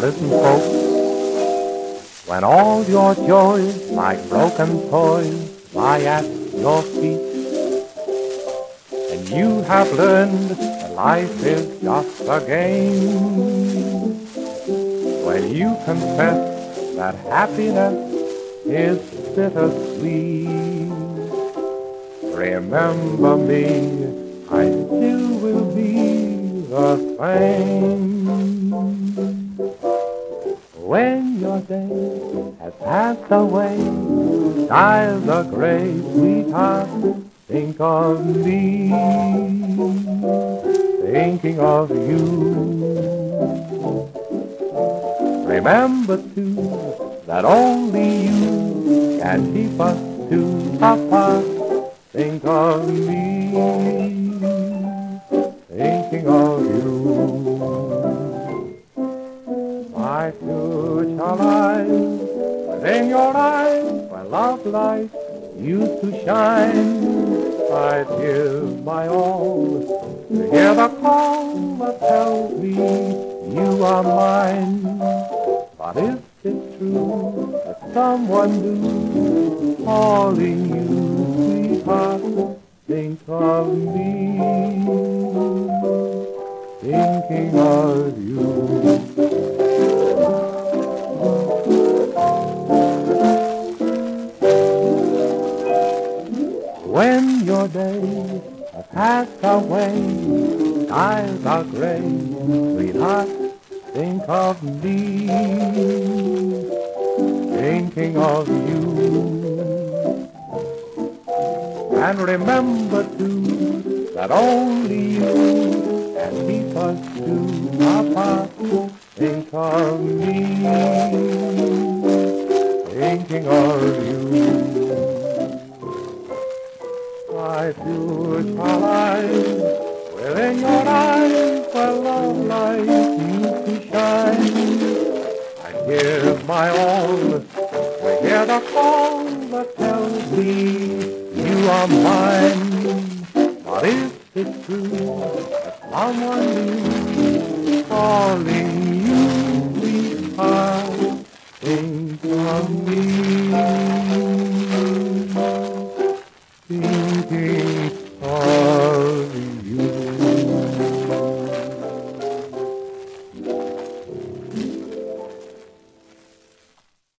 listen, folks, when all your joys, like broken toys, lie at your feet, and you have learned that life is just a game, when you confess that happiness is bittersweet, remember me, I still will be the same. When your day has passed away, skies are gray, sweetheart, think of me, thinking of you. Remember, too, that only you can keep us two apart. Think of me, thinking of you. My future lies within your eyes, where love light used to shine. I'd give my all to hear the call that tells me you are mine. But is it true that someone new calling you, sweetheart, think of me, thinking of you? When your days have passed away, skies are gray, sweetheart, think of me, thinking of you. And remember, too, that only you can keep us two apart. Think of me, thinking of you. My future lies within your eyes, where love light used to shine. I give my all to hear the call that tells me you are mine. But is it true that someone new calling you, sweetheart, think of me?